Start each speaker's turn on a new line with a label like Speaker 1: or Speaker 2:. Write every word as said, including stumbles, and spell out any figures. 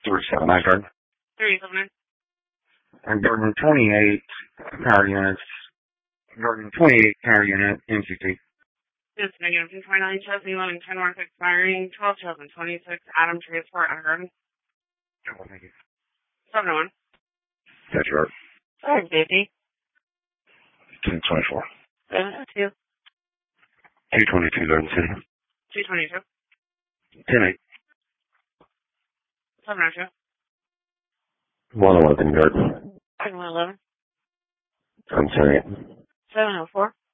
Speaker 1: three seven nine, Garden.
Speaker 2: three seven nine.
Speaker 1: And Garden twenty-eight power units. Garden twenty-eight power unit, M C T.
Speaker 2: It's negative two twenty-nine, Chesney, eleven ten North, expiring twelve two thousand twenty-six, Adam Transport, at Garden.
Speaker 1: Oh, thank you.
Speaker 2: seven oh one.
Speaker 1: That's right.
Speaker 2: five fifty.
Speaker 1: ten twenty-four.
Speaker 2: seven oh two.
Speaker 1: two twenty-two, Garden City.
Speaker 2: two twenty-two.
Speaker 1: ten eight.
Speaker 2: seven oh two.
Speaker 1: one eleven, Garden.
Speaker 2: seven eleven.
Speaker 1: I'm sorry.
Speaker 2: seven oh four.